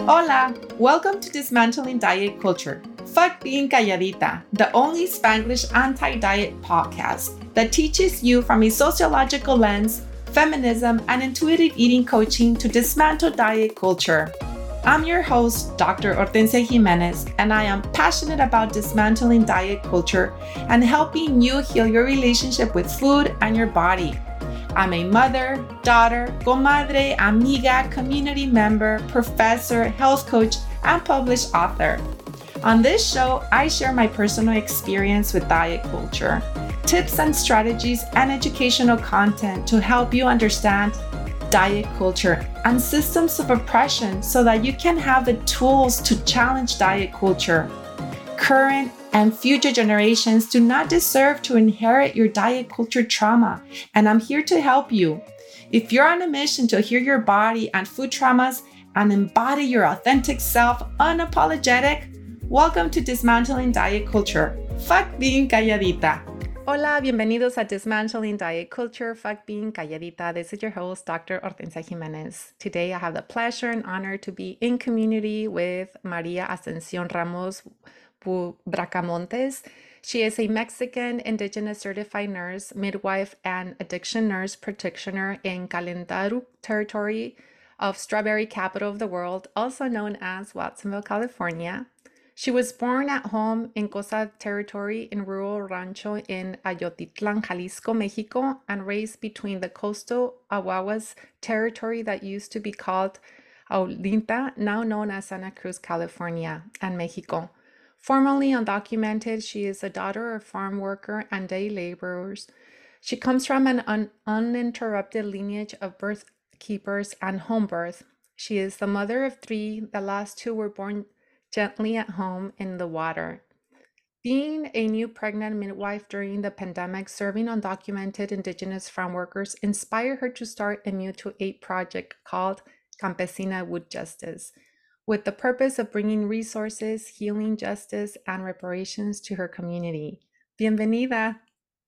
Hola! Welcome to Dismantling Diet Culture. Fuck being calladita, the only Spanglish anti-diet podcast that teaches you from a sociological lens, feminism, and intuitive eating coaching to dismantle diet culture. I'm your host, Dr. Hortensia Jimenez, and I am passionate about dismantling diet culture and helping you heal your relationship with food and your body. I'm a mother, daughter, comadre, amiga, community member, professor, health coach, and published author. On this show, I share my personal experience with diet culture, tips and strategies, and educational content to help you understand diet culture and systems of oppression so that you can have the tools to challenge diet culture. Current and future generations do not deserve to inherit your diet culture trauma, and I'm here to help you. If you're on a mission to heal your body and food traumas and embody your authentic self unapologetic, welcome to Dismantling Diet Culture. Fuck being calladita. Hola, bienvenidos a Dismantling Diet Culture, Fuck Being Calladita. This is your host, Dr. Hortensia Jimenez. Today, I have the pleasure and honor to be in community with Maria Ascension Ramos Bracamontes. She is a Mexican indigenous certified nurse, midwife, and addiction nurse practitioner in Calendaru territory of Strawberry Capital of the World, also known as Watsonville, California. She was born at home in Cosa territory in rural rancho in Ayotitlan, Jalisco, Mexico, and raised between the coastal Aguaguas territory that used to be called Aulinta, now known as Santa Cruz, California, and Mexico. Formerly undocumented, she is a daughter of farm worker and day laborers. She comes from an uninterrupted lineage of birth keepers and home birth. She is the mother of three. The last two were born gently at home in the water. Being a new pregnant midwife during the pandemic, serving undocumented indigenous farm workers inspired her to start a mutual aid project called Campesina Wood Justice, with the purpose of bringing resources, healing, justice, and reparations to her community. Bienvenida.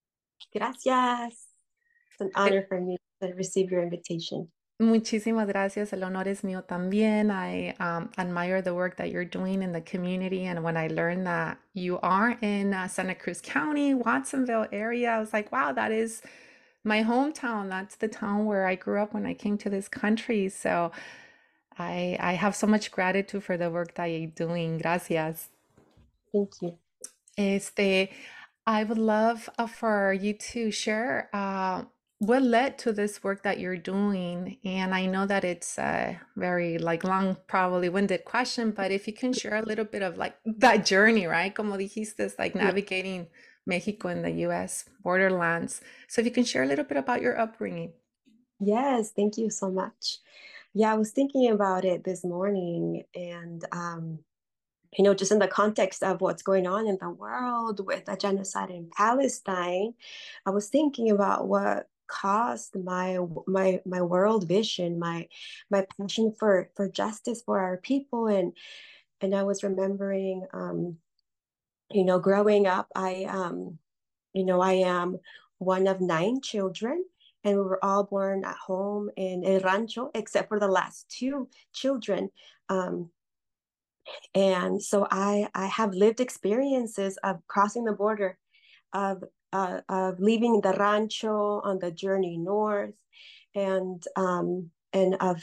Gracias. It's an honor for me to receive your invitation. Muchísimas gracias. El honor es mío también. I admire the work that you're doing in the community. And when I learned that you are in Santa Cruz County, Watsonville area, I was like, wow, that is my hometown. That's the town where I grew up when I came to this country. So I have so much gratitude for the work that you're doing. Gracias. Thank you. I would love for you to share what led to this work that you're doing. And I know that it's a very long, probably winded question, but if you can share a little bit of that journey, right? Como dijiste, navigating Mexico and the US borderlands. So if you can share a little bit about your upbringing. Yes, thank you so much. Yeah, I was thinking about it this morning and, just in the context of what's going on in the world with the genocide in Palestine, I was thinking about what caused my world vision, my passion for justice for our people. And I was remembering, growing up, I am one of 9 children, and we were all born at home in El Rancho, except for the last 2 children. And so I have lived experiences of crossing the border, of leaving the rancho on the journey north, and of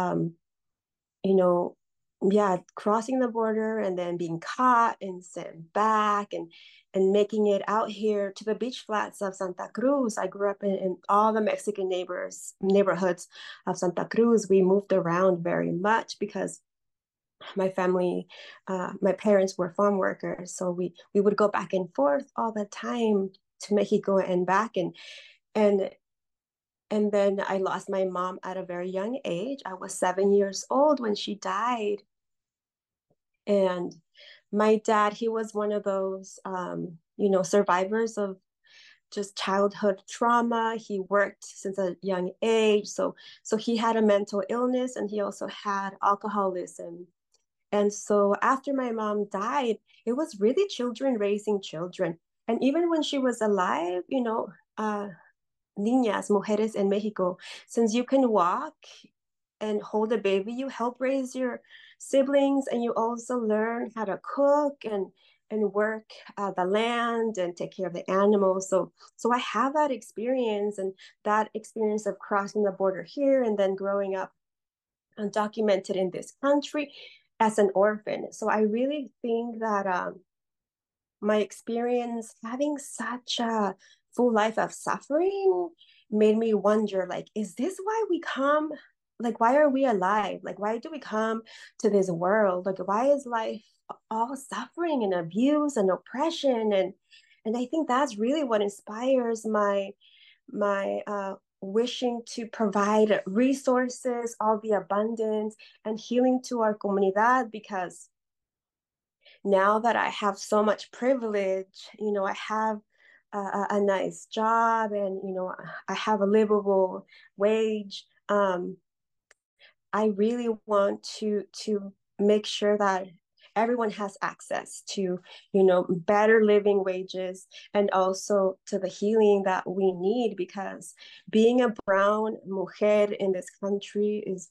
crossing the border and then being caught and sent back, and making it out here to the beach flats of Santa Cruz. I grew up in all the Mexican neighborhoods of Santa Cruz. We moved around very much because my family, my parents were farm workers. So we would go back and forth all the time to Mexico and back. And then I lost my mom at a very young age. I was 7 years old when she died. And my dad, he was one of those, survivors of just childhood trauma. He worked since a young age. So he had a mental illness, and he also had alcoholism. And so after my mom died, it was really children raising children. And even when she was alive, niñas, mujeres in Mexico, since you can walk and hold a baby, you help raise your siblings, and you also learn how to cook and work the land and take care of the animals. So I have that experience, and that experience of crossing the border here and then growing up undocumented in this country as an orphan. So I really think that my experience having such a full life of suffering made me wonder, like, is this why we come? Like, why are we alive? Like, why do we come to this world? Like, why is life all suffering and abuse and oppression? And I think that's really what inspires my wishing to provide resources, all the abundance and healing to our comunidad, because now that I have so much privilege, I have a nice job, and I have a livable wage. I really want to make sure that everyone has access to better living wages, and also to the healing that we need, because being a brown mujer in this country is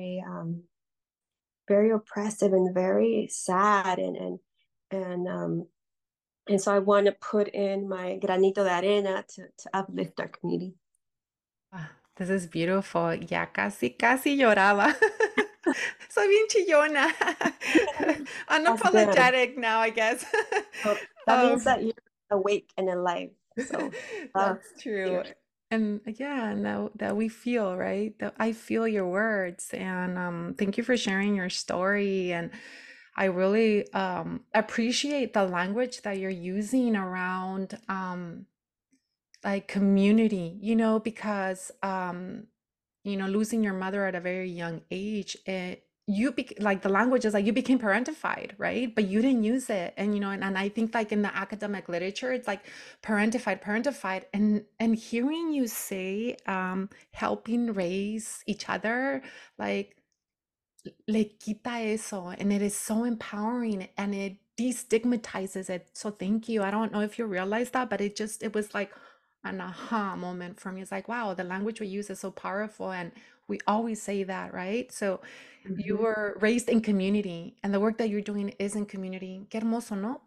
very oppressive and very sad, and so I want to put in my granito de arena to uplift our community. This is beautiful. Ya casi lloraba. Soy bien chillona. That's good. Unapologetic now, I guess. So that means Um, that you're awake and alive. So that's true. cheers. And yeah, now that we feel, right? That I feel your words. And thank you for sharing your story. And I really appreciate the language that you're using around like community, because losing your mother at a very young age, like the language is like you became parentified, right? But you didn't use it. And I think like in the academic literature, it's like parentified. And hearing you say helping raise each other, like le quita eso, and it is so empowering, and it destigmatizes it. So thank you. I don't know if you realize that, but it was like an aha moment for me. It's like, wow, the language we use is so powerful, and we always say that, right? So you Mhm. were raised in community, and the work that you're doing is in community. Qué hermoso, ¿no?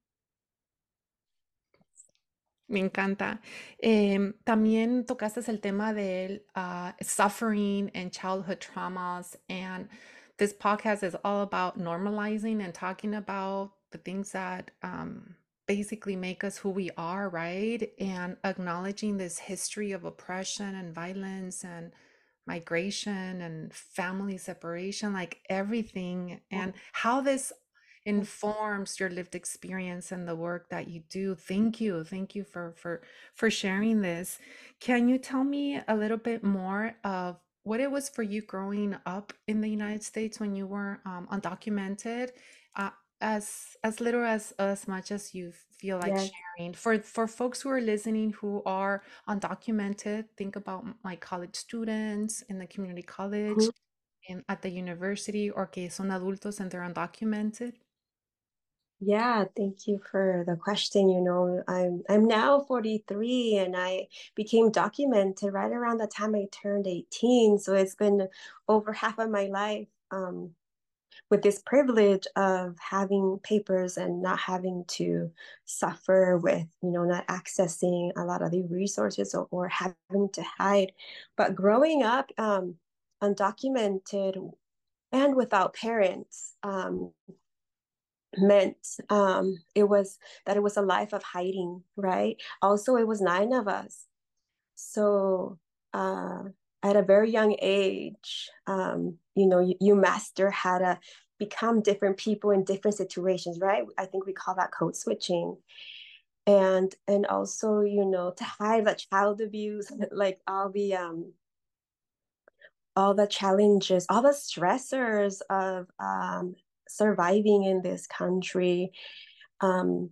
Me encanta. También tocaste el tema del suffering and childhood traumas, and this podcast is all about normalizing and talking about the things that basically make us who we are, right? And acknowledging this history of oppression and violence and migration and family separation, like everything, and how this informs your lived experience and the work that you do. Thank you. Thank you for sharing this. Can you tell me a little bit more of what it was for you growing up in the United States when you were undocumented? Uh, as little as much as you feel like Yes. sharing. For folks who are listening who are undocumented, think about like college students in the community college Mhm. and at the university, or que son adultos and they're undocumented. Yeah, thank you for the question. I'm now 43, and I became documented right around the time I turned 18. So it's been over half of my life with this privilege of having papers and not having to suffer with, not accessing a lot of the resources, or having to hide. But growing up undocumented and without parents, meant it was a life of hiding, right? Also, it was nine of us. So at a very young age, you master how to become different people in different situations, right? I think we call that code switching. And also, to hide the child abuse, like all the challenges, all the stressors of surviving in this country, um,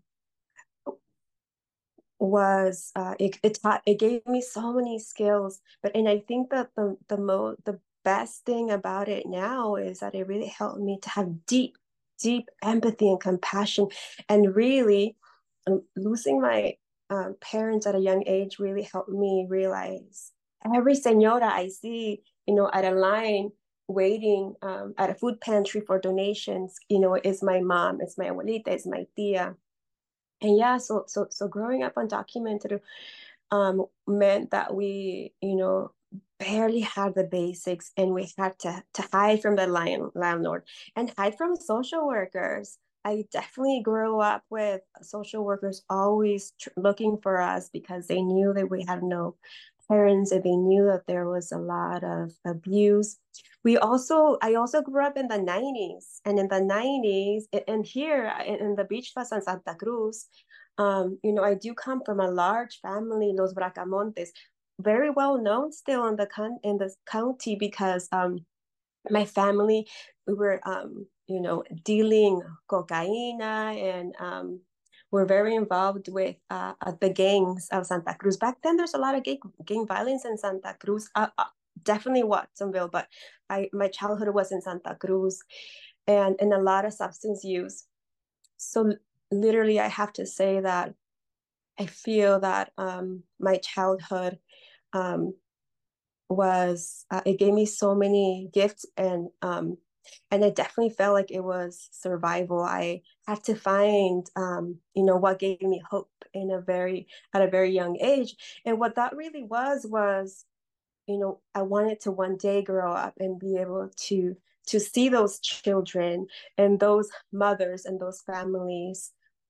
was it gave me so many skills. And I think that the best thing about it now is that it really helped me to have deep empathy and compassion. And really, losing my parents at a young age really helped me realize every señora I see, at a line, waiting at a food pantry for donations, you know, is my mom, it's my abuelita, it's my tia. And yeah, so growing up undocumented meant that we, you know, barely had the basics, and we had to hide from the landlord and hide from social workers. I definitely grew up with social workers always looking for us because they knew that we had no parents and they knew that there was a lot of abuse. I also grew up in the 90s, and in the 90s, and here in the beach fest in Santa Cruz, you know, I do come from a large family, Los Bracamontes, very well known still in in the county because my family, we were you know, dealing cocaina, and we're very involved with the gangs of Santa Cruz. Back then, there's a lot of gang violence in Santa Cruz. Definitely Watsonville, but my childhood was in Santa Cruz, and a lot of substance use. So literally, I have to say that I feel that my childhood um, was it gave me so many gifts, and I definitely felt like it was survival. I had to find you know, what gave me hope in a very at a very young age, and what that really was, you know, I wanted to one day grow up and be able to see those children and those mothers and those families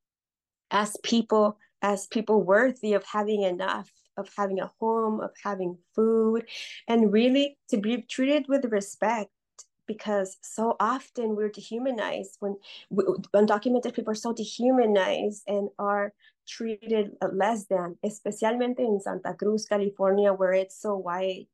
as people worthy of having enough, of having a home, of having food, and really to be treated with respect, because so often we're dehumanized when undocumented people are so dehumanized and are treated less than, especially in Santa Cruz, California, where it's so white.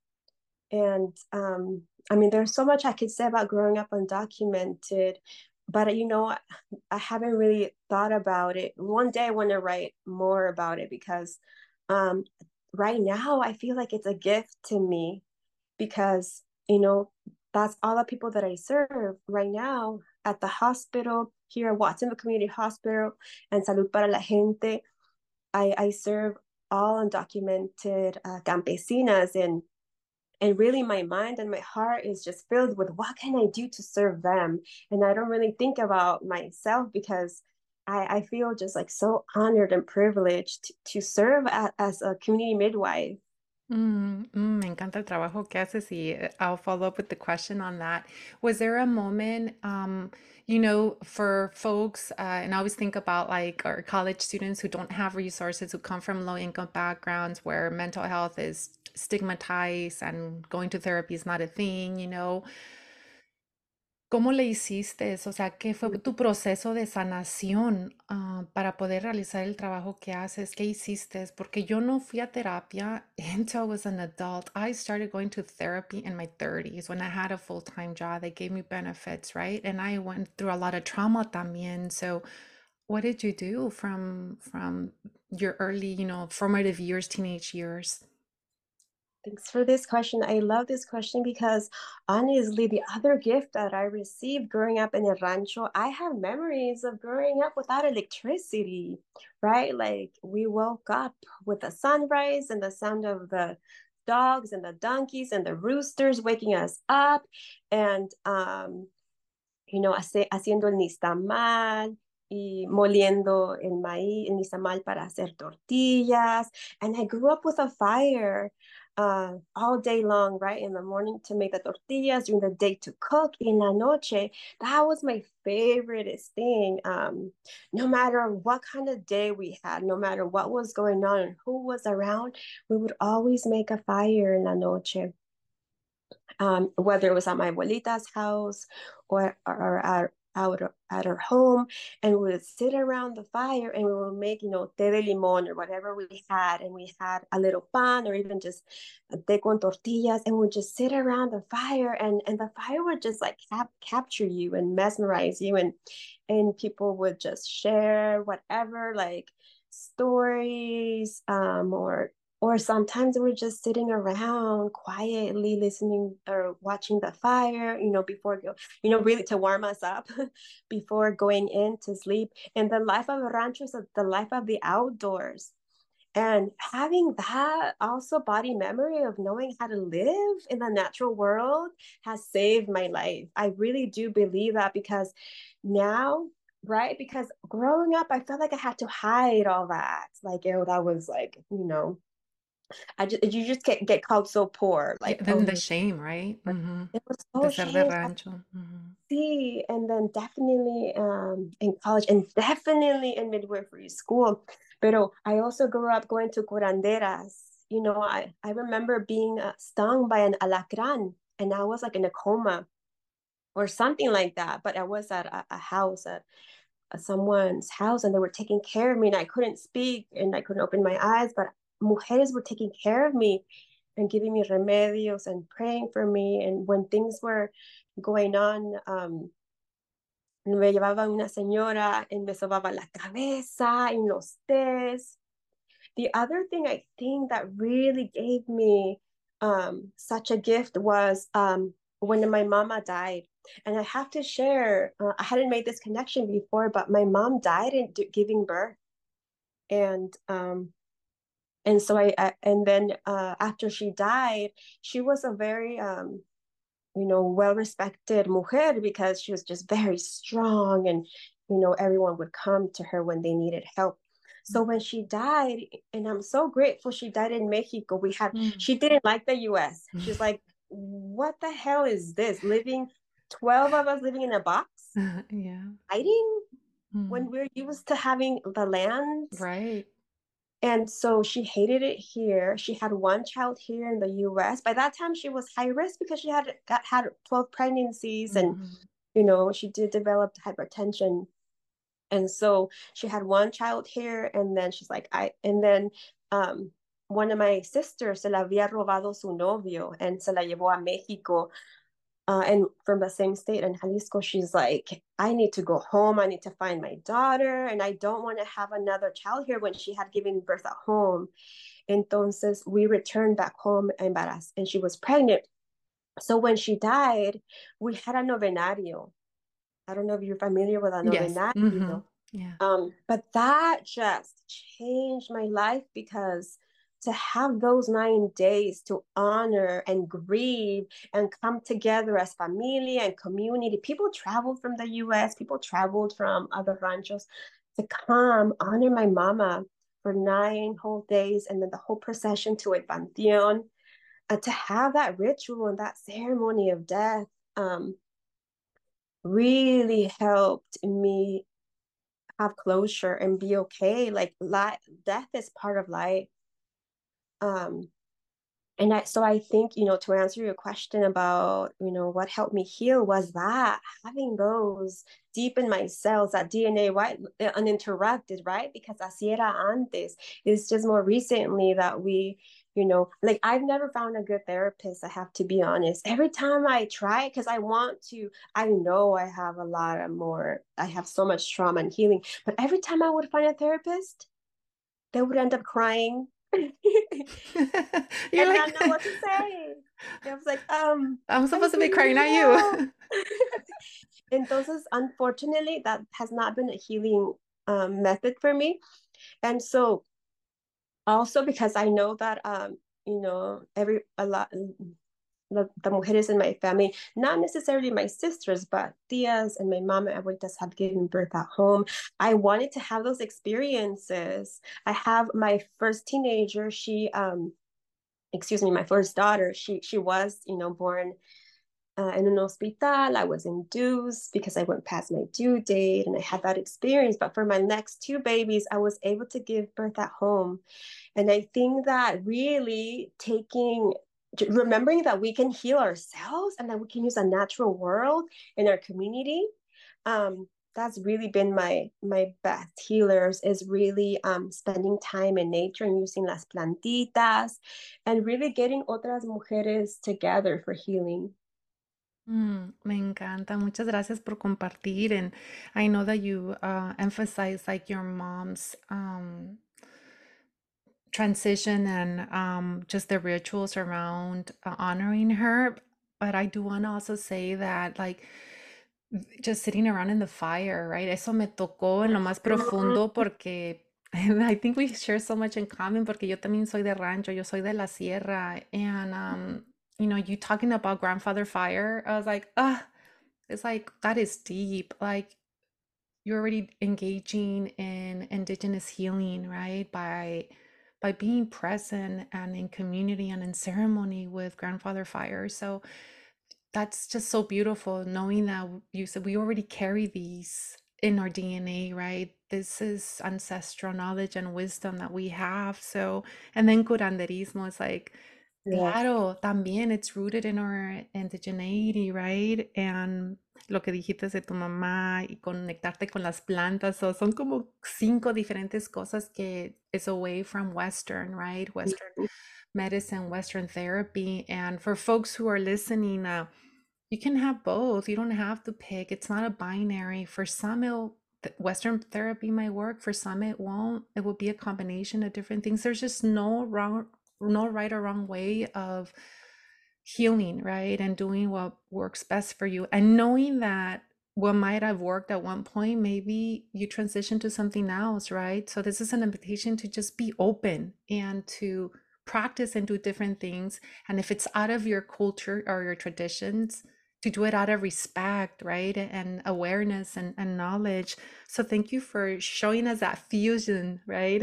And I mean, there's so much I could say about growing up undocumented, but you know, I haven't really thought about it. One day I want to write more about it because um, right now I feel like it's a gift to me because, you know, that's all the people that I serve right now at the hospital here at Watsonville Community Hospital and Salud para la Gente. I serve all undocumented campesinas, and really my mind and my heart is just filled with what can I do to serve them. And I don't really think about myself because I feel just like so honored and privileged to serve as a community midwife. Me encanta el trabajo que haces y I'll follow up with the question on that. Was there a moment, you know, for folks, and I always think about like our college students who don't have resources, who come from low income backgrounds where mental health is stigmatized and going to therapy is not a thing, you know? ¿Cómo le hiciste? O sea, ¿qué fue tu proceso de sanación, para poder realizar el trabajo que haces? ¿Qué hiciste? Porque yo no fui a terapia until I was an adult. I started going to therapy in my 30s when I had a full-time job. They gave me benefits, right? And I went through a lot of trauma también. So, what did you do from your early, you know, formative years, teenage years? Thanks for this question. I love this question because honestly, the other gift that I received growing up in a rancho, I have memories of growing up without electricity, right? Like we woke up with the sunrise and the sound of the dogs and the donkeys and the roosters waking us up, and you know, haciendo el nixtamal y moliendo el maíz, el nixtamal para hacer tortillas. And I grew up with a fire all day long, right? In the morning to make the tortillas, during the day to cook, in la noche. That was my favorite thing. No matter what kind of day we had, no matter what was going on and who was around, we would always make a fire in la noche, whether it was at my abuelita's house or out at her home, and we would sit around the fire and we would make, you know, té de limón or whatever we had, and we had a little pan or even just té con tortillas, and we'd just sit around the fire, and the fire would just like capture you and mesmerize you, and people would just share whatever, like stories, or sometimes we're just sitting around quietly listening or watching the fire, you know, you know, really to warm us up before going in to sleep. And the life of a rancho is the life of the outdoors. And having that also body memory of knowing how to live in the natural world has saved my life. I really do believe that because now, right? Because growing up, I felt like I had to hide all that. Like, oh, that was like, you just get called so poor. Yeah, Like, oh, then the shame, right? it was De so ser de shameful. rancho. See, and then definitely in college and definitely in midwifery school. Pero I also grew up going to curanderas. I remember being stung by an alacran and I was like in a coma or something like that. But I was at a house, at someone's house, and they were taking care of me and I couldn't speak and I couldn't open my eyes, but mujeres were taking care of me and giving me remedios and praying for me. And when things were going on, me llevaba una señora y me sobaba la cabeza en los tés. The other thing I think that really gave me such a gift was when my mama died. And I have to share, I hadn't made this connection before, but my mom died in giving birth. And so and then after she died, she was a very well-respected mujer because she was just very strong and, everyone would come to her when they needed help. So when she died, and I'm so grateful she died in Mexico, she didn't like the US. She's like, what the hell is this? 12 of us living in a box, Yeah. hiding when we're used to having the land. Right. And so she hated it here. She had one child here in the US. By that time, she was high risk because she had 12 pregnancies and, she did develop hypertension. And so she had one child here. And then she's like, one of my sisters se la había robado su novio and se la llevó a México. And from the same state in Jalisco, she's like, I need to go home. I need to find my daughter. And I don't want to have another child here when she had given birth at home. Entonces, we returned back home embarazada, and she was pregnant. So when she died, we had a novenario. I don't know if you're familiar with a Yes. novenario. Yeah. But that just changed my life because to have those 9 days to honor and grieve and come together as familia and community. People traveled from the US, people traveled from other ranchos to come honor my mama for 9 whole days and then the whole procession to El Panteon. To have that ritual and that ceremony of death really helped me have closure and be okay. Like death is part of life. So I think, to answer your question about, what helped me heal was that having those deep in my cells, that DNA, right, uninterrupted, right? Because así era antes. It's just more recently that we, like I've never found a good therapist, I have to be honest. Every time I try, because I know I have I have so much trauma and healing, but every time I would find a therapist, they would end up crying. You're And like, not know what to say. I was like, I'm I supposed to be need crying, not help. you. Entonces, unfortunately, that has not been a healing method for me. And so, also because I know that, the mujeres in my family, not necessarily my sisters, but tias and my mama and abuelitas had given birth at home. I wanted to have those experiences. I have my first teenager. My first daughter. She was, born in an hospital. I was induced because I went past my due date and I had that experience. But for my next two babies, I was able to give birth at home. And I think that really remembering that we can heal ourselves and that we can use a natural world in our community. That's really been my best healers, is really spending time in nature and using las plantitas and really getting otras mujeres together for healing. Me encanta. Muchas gracias por compartir. And I know that you emphasize like your mom's transition and just the rituals around honoring her. But I do want to also say that like just sitting around in the fire, right? Eso me tocó en lo más profundo porque And I think we share so much in common porque yo también soy de rancho, yo soy de la sierra. And, you know, you talking about grandfather fire, I was like, ah, it's like, that is deep. Like, you're already engaging in indigenous healing, right? By being present and in community and in ceremony with grandfather fire. So that's just so beautiful knowing that you said we already carry these in our DNA, right? This is ancestral knowledge and wisdom that we have. So, and then curanderismo is like, Yes. claro, también it's rooted in our indigeneity, right? And lo que dijiste de tu mamá y conectarte con las plantas, so son como 5 diferentes cosas que is away from Western, right? Western medicine, Western therapy. And for folks who are listening, you can have both. You don't have to pick. It's not a binary. For some, Western therapy might work. For some, it won't. It will be a combination of different things. There's just no wrong, no right or wrong way of healing, right? And doing what works best for you. And knowing that what might have worked at one point, maybe you transition to something else, right? So this is an invitation to just be open and to practice and do different things. And if it's out of your culture or your traditions, to do it out of respect, right? And awareness and knowledge. So thank you for showing us that fusion, right?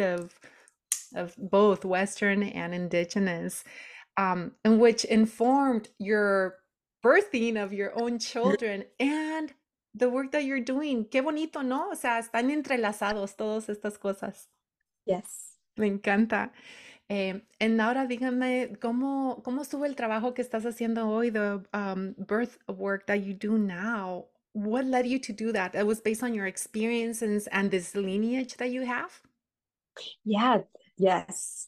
Of both Western and Indigenous, and which informed your birthing of your own children and the work that you're doing. Qué bonito, ¿no? O sea, están entrelazados todas estas cosas. Yes. Me encanta. Ahora dígame, ¿cómo estuvo el trabajo que estás haciendo hoy, the birth work that you do now? What led you to do that? It was based on your experiences and this lineage that you have? Yeah. Yes.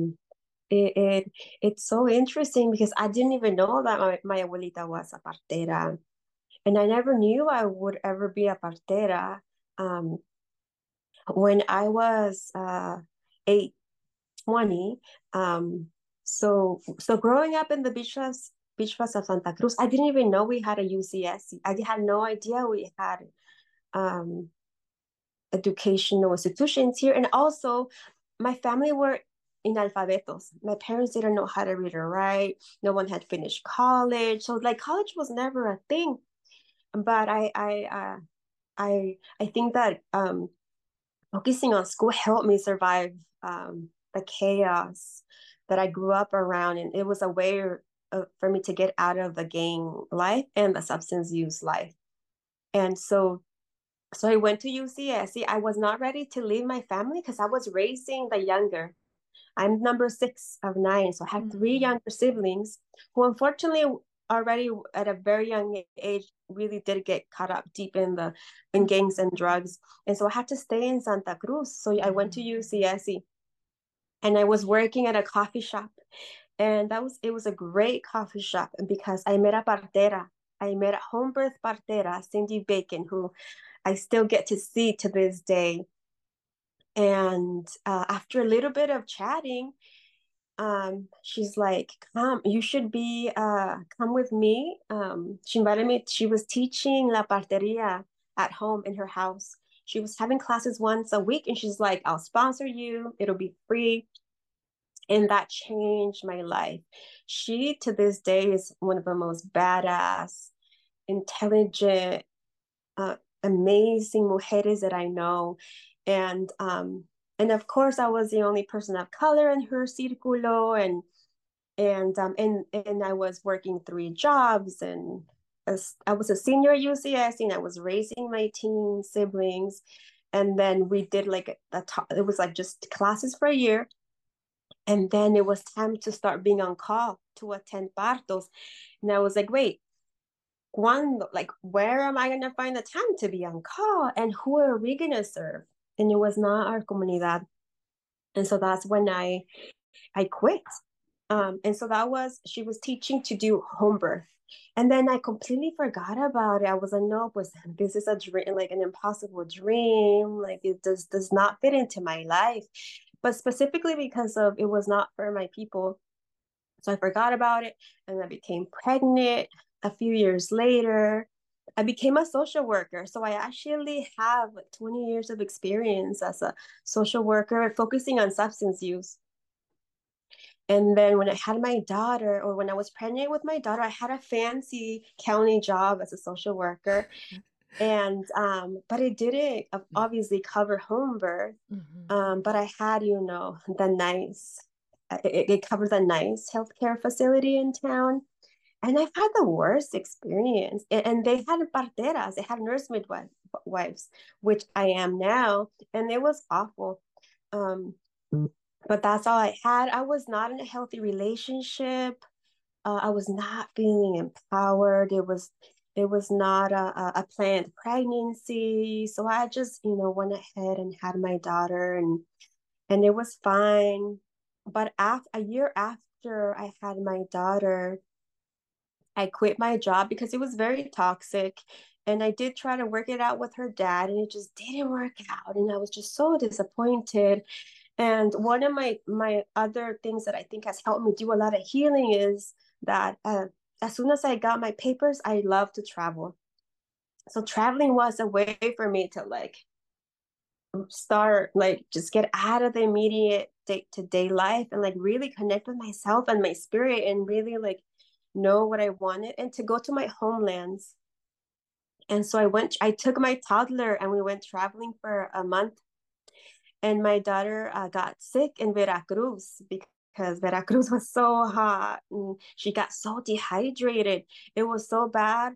It's so interesting because I didn't even know that my abuelita was a partera. And I never knew I would ever be a partera. Um, when I was 8, 20, so growing up in the beaches of Santa Cruz, I didn't even know we had a UCSC. I had no idea we had um, educational institutions here. And also, my family were analfabetos. My parents didn't know how to read or write. No one had finished college, so like college was never a thing. But I think that focusing on school helped me survive the chaos that I grew up around, and it was a way for me to get out of the gang life and the substance use life. And so I went to UCSC. I was not ready to leave my family because I was raising the younger. I'm number 6 of 9, so I have 3 younger siblings who unfortunately already at a very young age really did get caught up deep in gangs and drugs. And so I had to stay in Santa Cruz. So I went to UCSC and I was working at a coffee shop. And it was a great coffee shop because I met a partera. I met a home birth partera, Cindy Bacon, who I still get to see to this day. And after a little bit of chatting, she's like, come, you should be come with me. She invited me. She was teaching la parteria at home in her house. She was having classes once a week, and she's like, I'll sponsor you, it'll be free. And that changed my life. She to this day is one of the most badass, intelligent, amazing mujeres that I know. And of course I was the only person of color in her círculo, and I was working 3 jobs, and I was a senior at UCS, and I was raising my teen siblings. And then we did like it was like just classes for a year. And then it was time to start being on call to attend partos. And I was like, wait, like, where am I going to find the time to be on call? And who are we going to serve? And it was not our comunidad. And so that's when I quit. And so she was teaching to do home birth. And then I completely forgot about it. I was like, no, pues, this is a dream, like an impossible dream. Like it does not fit into my life. But specifically because of it was not for my people. So I forgot about it, and I became pregnant a few years later. I became a social worker. So I actually have 20 years of experience as a social worker focusing on substance use. And then when I had my daughter, or when I was pregnant with my daughter, I had a fancy county job as a social worker. And but it didn't obviously cover home birth. Mhm. But I had, the nice, it covered the nice healthcare facility in town. And I've had the worst experience. And they had parteras, they had nurse midwives, which I am now. And it was awful. Um, but that's all I had. I was not in a healthy relationship. I was not feeling empowered. It was not a planned pregnancy. So I just, went ahead and had my daughter, and it was fine. But a year after I had my daughter, I quit my job because it was very toxic. And I did try to work it out with her dad, and it just didn't work out. And I was just so disappointed. And one of my other things that I think has helped me do a lot of healing is that as soon as I got my papers, I love to travel. So traveling was a way for me to like start, like just get out of the immediate day-to-day life and like really connect with myself and my spirit and really like know what I wanted and to go to my homelands. And so I took my toddler and we went traveling for a month. And my daughter got sick in Veracruz because Veracruz was so hot and she got so dehydrated. It was so bad.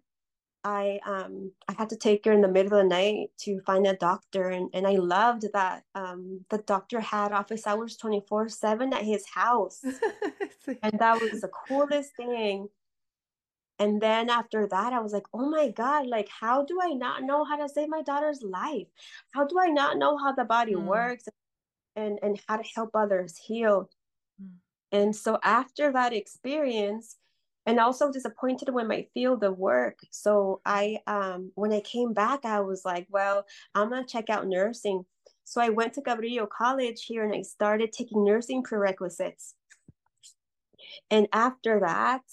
I had to take her in the middle of the night to find a doctor, and I loved that the doctor had office hours 24/7 at his house. And that was the coolest thing. And then after that, I was like, oh my God, like, how do I not know how to save my daughter's life? How do I not know how the body Mm. works and how to help others heal? Mm. And so after that experience, and also disappointed when my field of work. So when I came back, I was like, well, I'm gonna check out nursing. So I went to Cabrillo College here and I started taking nursing prerequisites. And after that,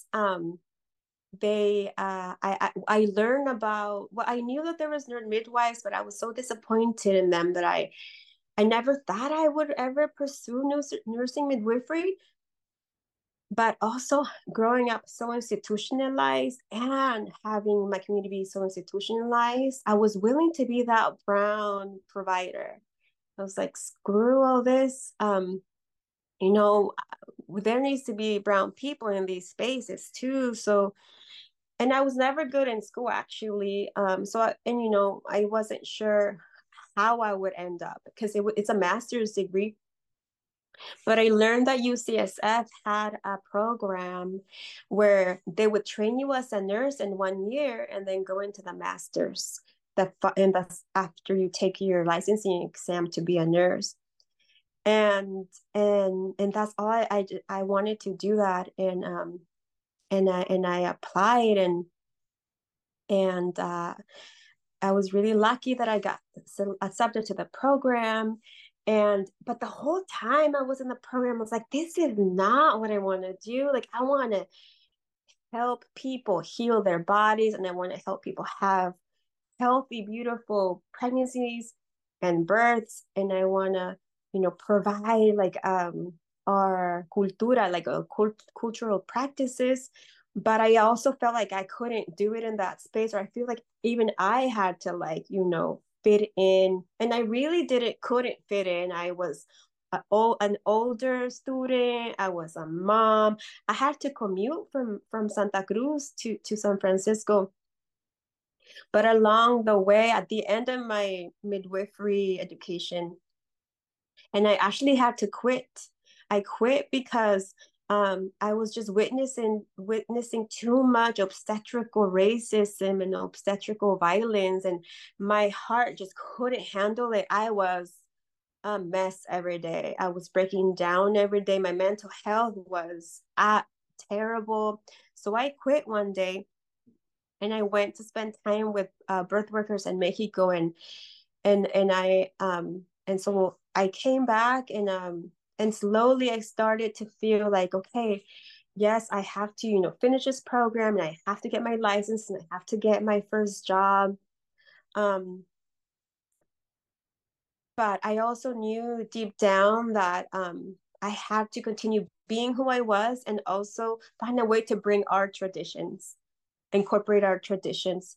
I learned about, well, I knew that there was nurse midwives, but I was so disappointed in them that I never thought I would ever pursue nursing midwifery. But also growing up so institutionalized and having my community be so institutionalized, I was willing to be that brown provider. I was like, screw all this. You know, there needs to be brown people in these spaces too. So, and I was never good in school actually. I wasn't sure how I would end up because it's a master's degree. But I learned that UCSF had a program where they would train you as a nurse in 1 year and then go into the master's. And that's after you take your licensing exam to be a nurse. And that's all I wanted to do that, and I applied, and I was really lucky that I got accepted to the program. But the whole time I was in the program, I was like, this is not what I want to do. Like, I want to help people heal their bodies, and I want to help people have healthy, beautiful pregnancies and births. And I want to, provide like our cultura, like cultural practices. But I also felt like I couldn't do it in that space, or I feel like even I had to like, fit in. And I really couldn't fit in. I was an older student. I was a mom. I had to commute from Santa Cruz to San Francisco. But along the way, at the end of my midwifery education, and I actually had to quit. I quit because I was just witnessing too much obstetrical racism and obstetrical violence, and my heart just couldn't handle it. I was a mess every day. I was breaking down every day. My mental health was terrible. So I quit one day and I went to spend time with birth workers in Mexico, and so I came back, and slowly I started to feel like, okay, yes, I have to, you know, finish this program and I have to get my license and I have to get my first job. Um, but I also knew deep down that I had to continue being who I was and also find a way to bring our traditions, incorporate our traditions.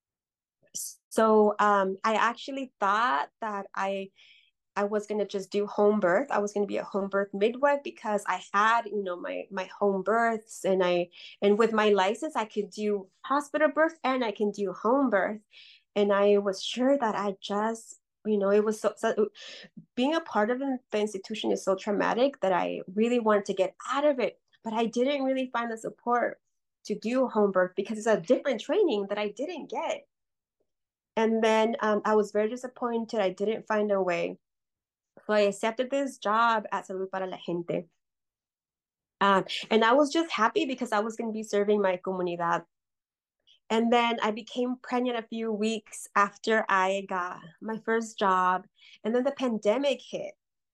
So I actually thought that I was gonna just do home birth. I was gonna be a home birth midwife because I had, you know, my home births and with my license I could do hospital birth and I can do home birth. And I was sure that I just, you know, it was so being a part of the institution is so traumatic that I really wanted to get out of it. But I didn't really find the support to do home birth because it's a different training that I didn't get. And then I was very disappointed. I didn't find a way. So I accepted this job at Salud para la Gente. And I was just happy because I was going to be serving my comunidad. And then I became pregnant a few weeks after I got my first job. And then the pandemic hit.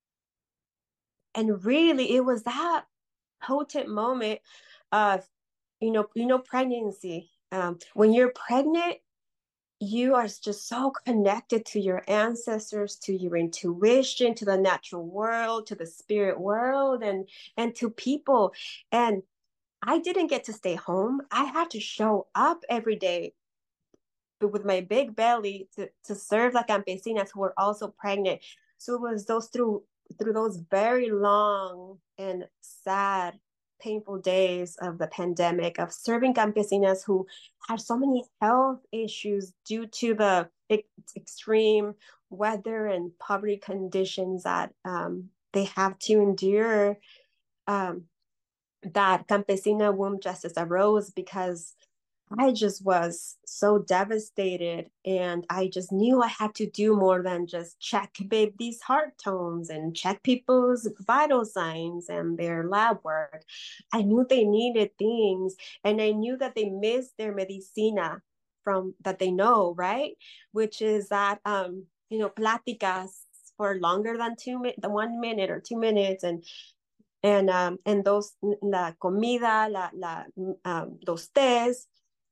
And really, it was that potent moment of, pregnancy. When you're pregnant, you are just so connected to your ancestors, to your intuition, to the natural world, to the spirit world, and to people. And I didn't get to stay home. I had to show up every day with my big belly to serve the campesinas who were also pregnant. So it was through those very long and sad, painful days of the pandemic of serving campesinas who had so many health issues due to the extreme weather and poverty conditions that they have to endure. Um, that Campesina Womb Justice arose because I just was so devastated, and I just knew I had to do more than just check babies' heart tones and check people's vital signs and their lab work. I knew they needed things, and I knew that they missed their medicina from that they know, right? Which is that pláticas for longer than the 1 minute or 2 minutes, and those la comida, those tés,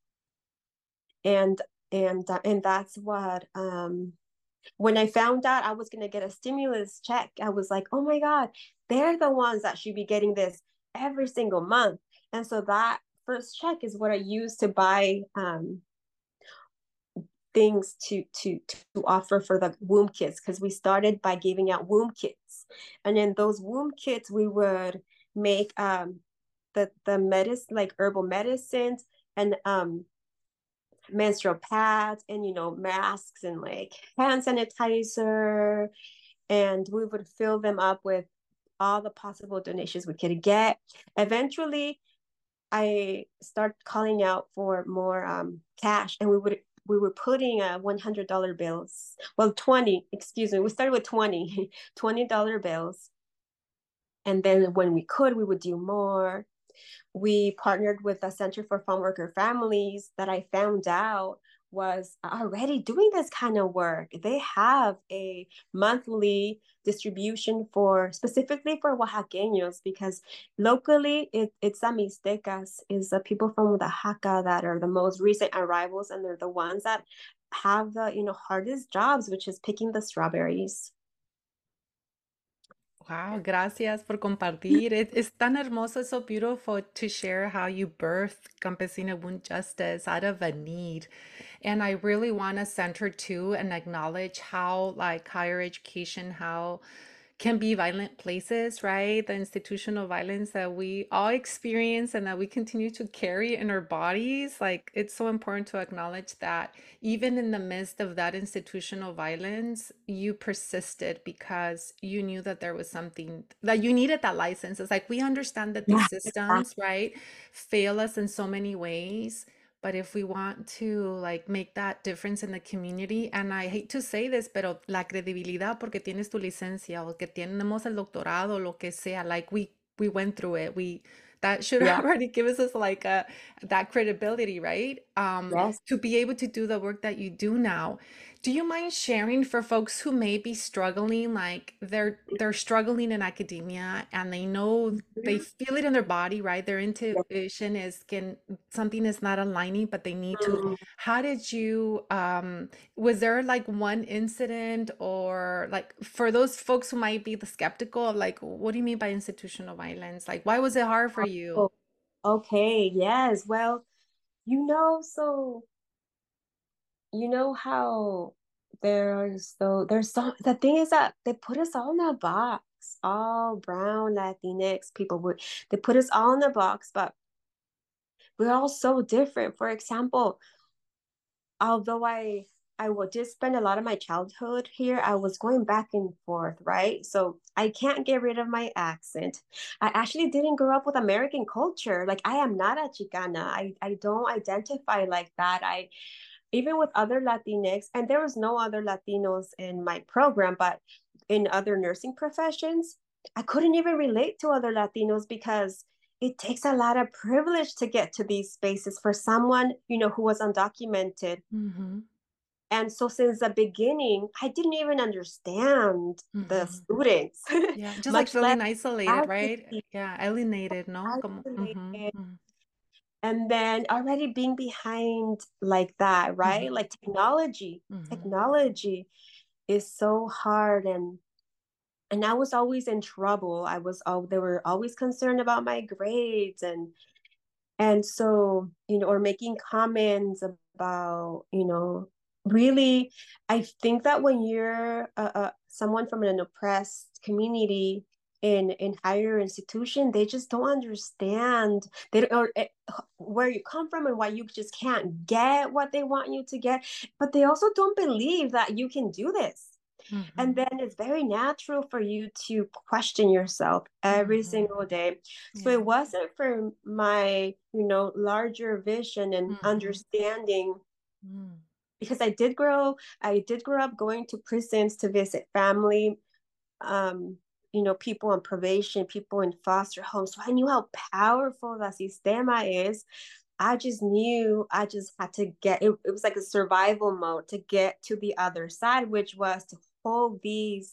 and and that's what when I found out I was going to get a stimulus check, I was like, oh my god, they're the ones that should be getting this every single month. And so that first check is what I used to buy things to offer for the womb kits, because we started by giving out womb kits, and in those womb kits we would make the medicine, like herbal medicines, and menstrual pads, and masks, and like hand sanitizer, and we would fill them up with all the possible donations we could get. Eventually I start calling out for more cash, and we were putting $100 bills, well, 20, excuse me, we started with 20 $20 bills, and then when we could, we would do more. We partnered with the Center for Farm Worker Families that I found out was already doing this kind of work. They have a monthly distribution for specifically for Oaxaqueños, because locally it's the Mixtecas, is the people from Oaxaca that are the most recent arrivals, and they're the ones that have the hardest jobs, which is picking the strawberries. Wow, gracias por compartir. It's tan hermoso, it's so beautiful to share how you birthed Campesina Wound Justice out of a need. And I really want to center too and acknowledge how like higher education, how can be violent places, right? The institutional violence that we all experience and that we continue to carry in our bodies. Like, it's so important to acknowledge that even in the midst of that institutional violence, you persisted because you knew that there was something that you needed that license. It's like we understand that these Yeah, systems, right, fail us in so many ways. But if we want to like make that difference in the community, and I hate to say this, pero la credibilidad porque tienes tu licencia o que tenemos el doctorado, lo que sea, like we went through it. We that should yeah, already give us like that credibility, right? Yes. to be able to do the work that you do now. Do you mind sharing for folks who may be struggling, like they're struggling in academia and they know they Mhm. feel it in their body, right? Their Yes. intuition is can something is not aligning, but they need to. Mm. How did you was there like one incident or like for those folks who might be the skeptical of like what do you mean by institutional violence? Like why was it hard for you? Oh, okay. Yes. Well, so how the thing is that they put us all in a box, all brown Latinx people. They put us all in a box, but we're all so different. For example, although I would just spend a lot of my childhood here, I was going back and forth, right? So I can't get rid of my accent. I actually didn't grow up with American culture. Like I am not a Chicana. I don't identify like that. I even with other Latinx, and there was no other Latinos in my program, but in other nursing professions, I couldn't even relate to other Latinos because it takes a lot of privilege to get to these spaces for someone, who was undocumented. Mm-hmm. And so since the beginning, I didn't even understand the Mm-hmm. students, Yeah, just like much less feeling isolated, right? advocacy, Yeah, alienated, no? Como, isolated. mm-hmm. And then already being behind like that, right? Mm-hmm. Like technology. Mm-hmm. Technology is so hard, and I was always in trouble. They were always concerned about my grades, and so, or making comments about, really, I think that when you're someone from an oppressed community in higher institution, they just don't understand where you come from and why you just can't get what they want you to get. But they also don't believe that you can do this. And Mm-hmm. then it's very natural for you to question yourself every Mm-hmm. single day. So Yeah. it wasn't for my, larger vision and Mm-hmm. understanding, Mm. because I did grow up going to prisons to visit family, um, people on probation, people in foster homes. So I knew how powerful the sistema is. I just knew I just had to it was like a survival mode to get to the other side, which was to hold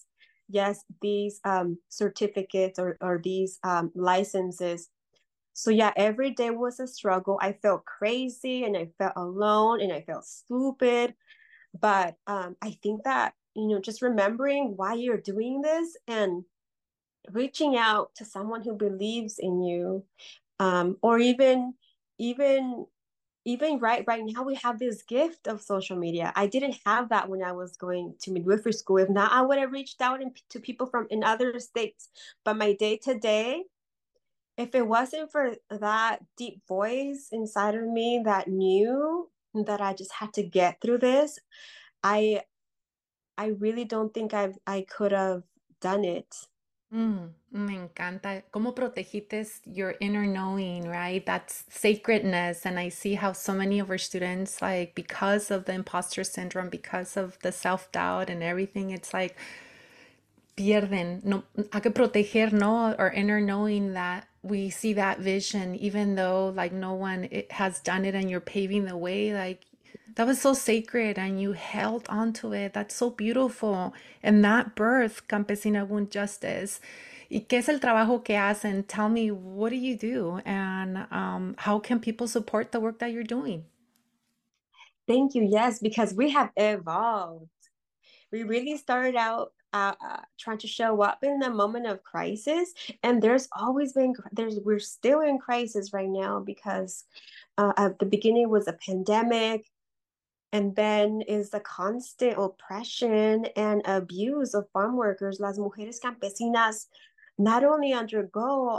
these certificates or these licenses. So yeah, every day was a struggle. I felt crazy and I felt alone and I felt stupid. But I think that, just remembering why you're doing this and reaching out to someone who believes in you, or even right now we have this gift of social media. I didn't have that when I was going to midwifery school. If not, I would have reached out to people from in other states. But my day to day, if it wasn't for that deep voice inside of me that knew that I just had to get through this, I I really don't think I could have done it. Me encanta. ¿Cómo protegiste your inner knowing, right? That's sacredness. And I see how so many of our students, like, because of the imposter syndrome, because of the self-doubt and everything, it's like pierden. No, hay que proteger, no, our inner knowing that we see that vision, even though like no one has done it and you're paving the way. Like that was so sacred and you held onto it. That's so beautiful. And that birth, Campesina Wound Justice. ¿Y qué es el trabajo que hacen? Tell me, what do you do? And how can people support the work that you're doing? Thank you. Yes, because we have evolved. We really started out trying to show up in the moment of crisis, and we're still in crisis right now because at the beginning was a pandemic, and then is the constant oppression and abuse of farm workers. Las mujeres campesinas not only undergo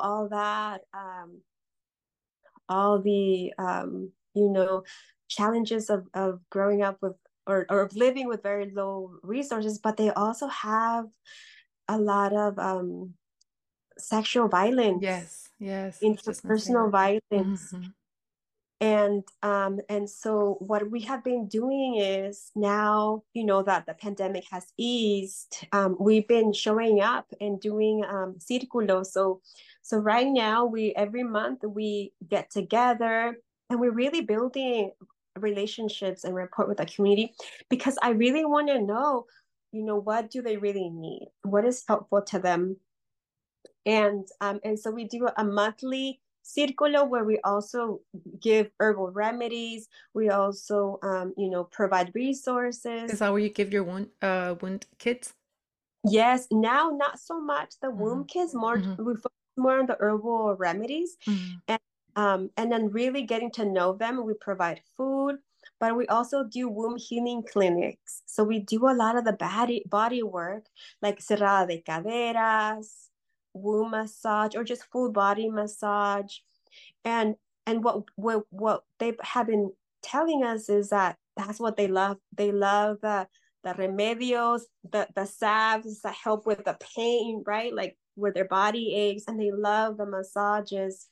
all the challenges of growing up with or of living with very low resources, but they also have a lot of sexual violence, Yes, yes, I was just gonna say interpersonal that. violence. Hmm. And so what we have been doing is now, that the pandemic has eased, we've been showing up and doing círculos. So right now we every month we get together and we're really building relationships and rapport with the community, because I really want to know, what do they really need? What is helpful to them? And so we do a monthly círculo where we also give herbal remedies. We also, provide Is resources. that where you give your wound kits? Yes, now not so much the womb Mm-hmm. kids, more Mm-hmm. we focus more on the herbal remedies, Mm-hmm. and then really getting to know them. We provide food, but we also do womb healing clinics. So we do a lot of the body work, like cerrada de caderas, womb massage, or just full body massage. And what they have been telling us is that that's what they love. They love the remedios, the salves that help with the pain, right? Like with their body aches, and they love the massages.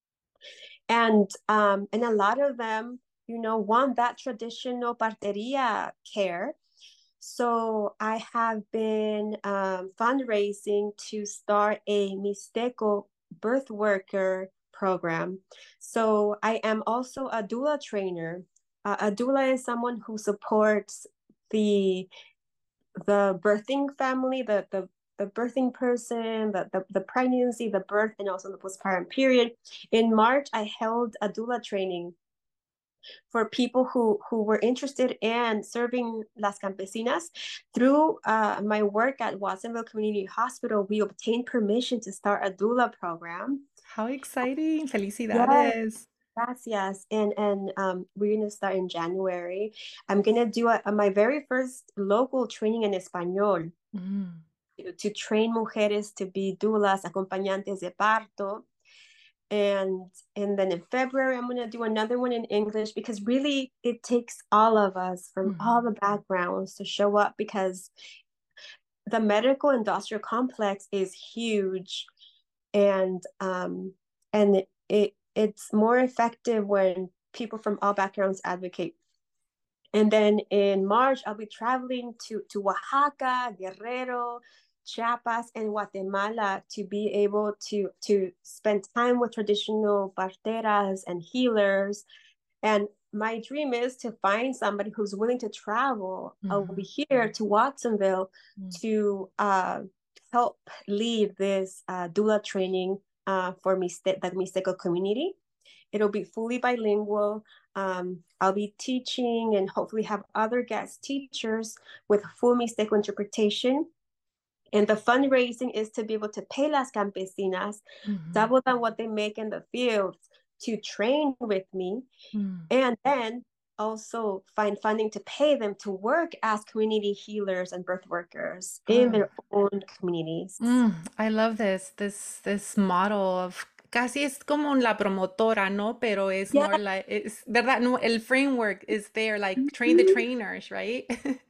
And a lot of them, want that traditional parteria care. So I have been fundraising to start a Mixteco birth worker program. So I am also a doula trainer. A doula is someone who supports the the birthing family, the birthing person, the pregnancy, the birth, and also the postpartum period. In March, I held a doula training for people who were interested in serving Las Campesinas. Through my work at Watsonville Community Hospital, we obtained permission to start a doula program. How exciting! Yes, Felicidades. yes. And we're gonna start in January. I'm gonna do my very first local training in Espanol Mm. to train mujeres to be doulas, acompañantes de parto. And then in February, I'm gonna do another one in English, because really it takes all of us from all Mm. the backgrounds to show up, because the medical industrial complex is huge, and it's more effective when people from all backgrounds advocate. And then in March, I'll be traveling to Oaxaca, Guerrero, Chiapas, and Guatemala to be able to spend time with traditional parteras and healers. And my dream is to find somebody who's willing to travel over Mhm. here to Watsonville Mm. to help lead this doula training for the Mixteco community. It'll be fully bilingual. I'll be teaching and hopefully have other guest teachers with full Mixteco interpretation. And the fundraising is to be able to pay las campesinas Mhm. double than what they make in the fields to train with me, Mm. and then also find funding to pay them to work as community healers and birth workers in Oh. their own communities. I love this model of casi es como la promotora, ¿no? Pero es Yeah. more like it's verdad, no, el framework is there, like train the trainers, right?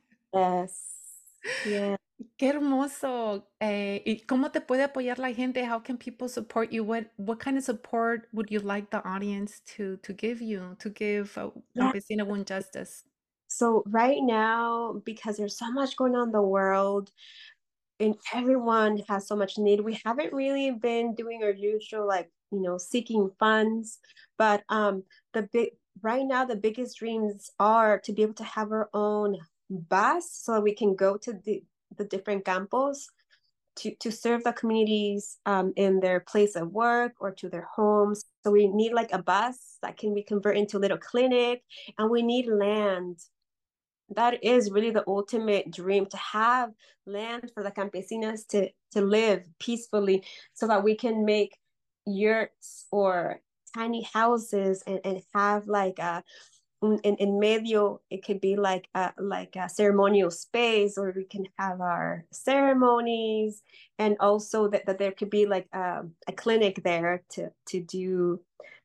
Yes. Yeah. Qué hermoso. ¿Y cómo te puede apoyar la gente? How can people support you? What kind of support would you like the audience to give you, to give Yeah. Campesina Wound Justice? So right now, because there's so much going on in the world and everyone has so much need, we haven't really been doing our usual, like, seeking funds. But the big right now, the biggest dreams are to be able to have our own bus so we can go to the different campos to serve the communities in their place of work or to their homes. So we need like a bus that can be converted into a little clinic, and we need land. That is really the ultimate dream, to have land for the campesinas to live peacefully, so that we can make yurts or tiny houses, and have like in medio, it could be like a ceremonial space where we can have our ceremonies, and also that there could be like a clinic there to do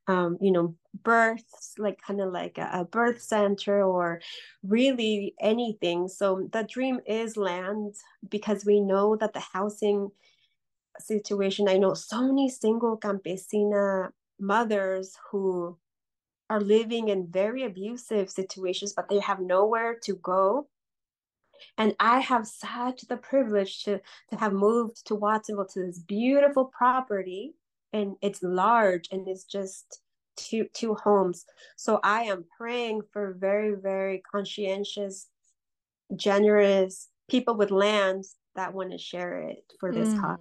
births, like kind of like a birth center, or really anything. So the dream is land, because we know that the housing situation, I know so many single campesina mothers who are living in very abusive situations, but they have nowhere to go. And I have such the privilege to have moved to Watsonville, to this beautiful property, and it's large, and it's just two homes. So I am praying for very, very conscientious, generous people with lands that want to share it for this cause.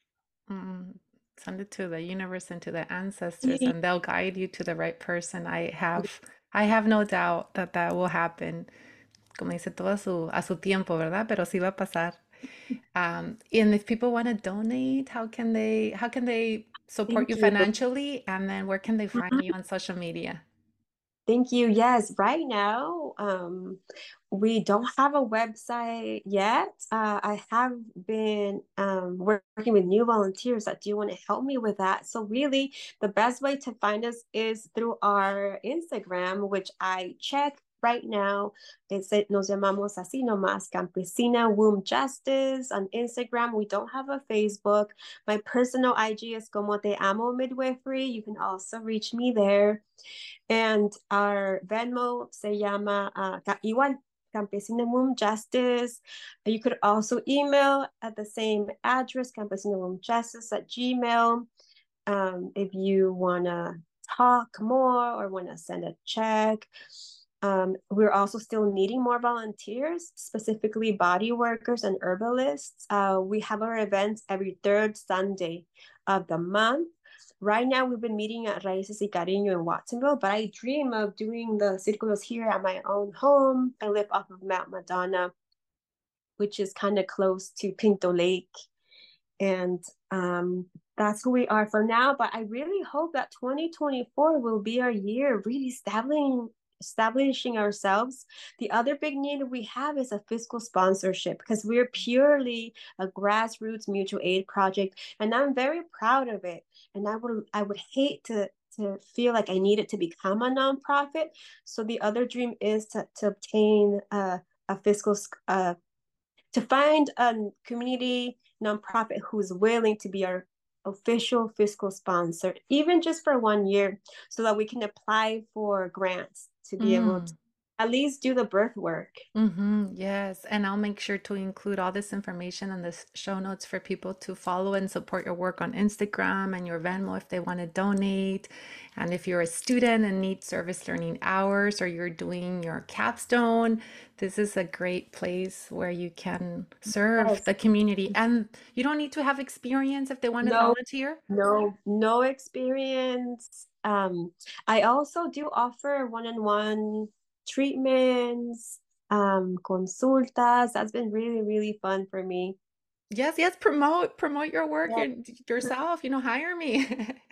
Send it to the universe and to the ancestors, and they'll guide you to the right person. I have no doubt that that will happen. Como dice, todo a su tiempo, ¿verdad? Pero sí va a pasar. And if people want to donate, how can they support you financially? And then where can they find you on social media? Thank you. Yes, right now, we don't have a website yet. I have been working with new volunteers that do want to help me with that. So really, the best way to find us is through our Instagram, which I check right now. Nos llamamos así nomás, Campesina Womb Justice on Instagram. We don't have a Facebook. My personal IG is Como Te Amo Midwifery. You can also reach me there. And our Venmo se llama igual, Campesina Womb Justice. You could also email at the same address, campesinawombjustice@gmail. If you want to talk more or want to send a check. We're also still needing more volunteers, specifically body workers and herbalists. We have our events every third Sunday of the month. Right now, we've been meeting at Raíces y Cariño in Watsonville, but I dream of doing the círculos here at my own home. I live off of Mount Madonna, which is kind of close to Pinto Lake. And that's who we are for now. But I really hope that 2024 will be our year really establishing ourselves. The other big need we have is a fiscal sponsorship, because we're purely a grassroots mutual aid project, and I'm very proud of it. And I would hate to feel like I need it to become a nonprofit. So the other dream is to obtain a fiscal to find a community nonprofit who's willing to be our official fiscal sponsor, even just for 1 year, so that we can apply for grants to be able to at least do the birth work. Yes, and I'll make sure to include all this information in the show notes for people to follow and support your work on Instagram and your Venmo if they want to donate. And if you're a student and need service learning hours, or you're doing your capstone, this is a great place where you can serve the community. And you don't need to have experience if they want to volunteer? No experience. I also do offer one-on-one treatments, consultas. That's been really, really fun for me. Yes, promote your work and yourself, hire me.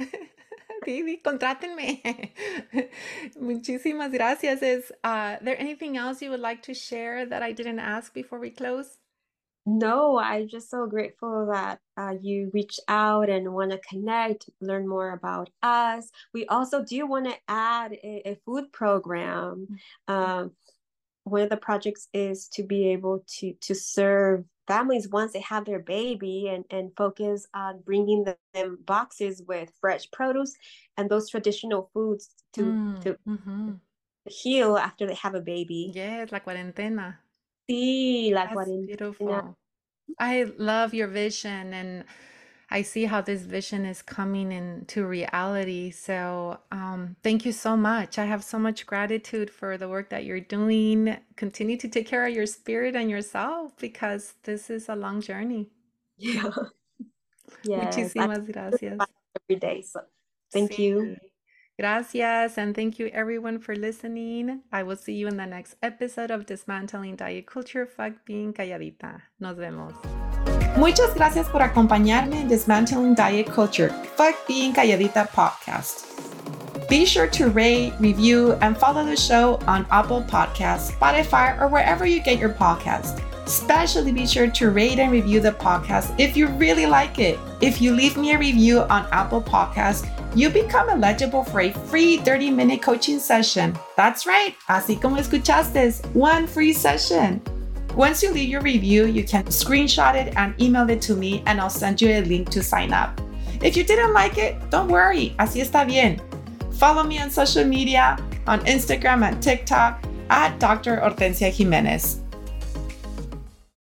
Contrátenme. Muchísimas gracias. Is there anything else you would like to share that I didn't ask before we close? No, I'm just so grateful that you reached out and want to connect, learn more about us. We also do want to add a food program. One of the projects is to be able to serve families once they have their baby, and focus on bringing them boxes with fresh produce and those traditional foods to heal after they have a baby. Yes, la cuarentena. Sí, la That's cuarentena. beautiful. I love your vision, and I see how this vision is coming into reality. So thank you so much. I have so much gratitude for the work that you're doing. Continue to take care of your spirit and yourself, because this is a long journey. Yeah. Muchísimas gracias. Every day. So thank you. Gracias, and thank you everyone for listening. I will see you in the next episode of Dismantling Diet Culture. Fuck being calladita. Nos vemos. Muchas gracias por acompañarme en Dismantling Diet Culture, Fuck Being Calladita podcast. Be sure to rate, review, and follow the show on Apple Podcasts, Spotify, or wherever you get your podcast. Especially be sure to rate and review the podcast if you really like it. If you leave me a review on Apple Podcasts, you become eligible for a free 30-minute coaching session. That's right, así como escuchaste, one free session. Once you leave your review, you can screenshot it and email it to me, and I'll send you a link to sign up. If you didn't like it, don't worry, así está bien. Follow me on social media, on Instagram and TikTok at Dr. Hortensia Jimenez.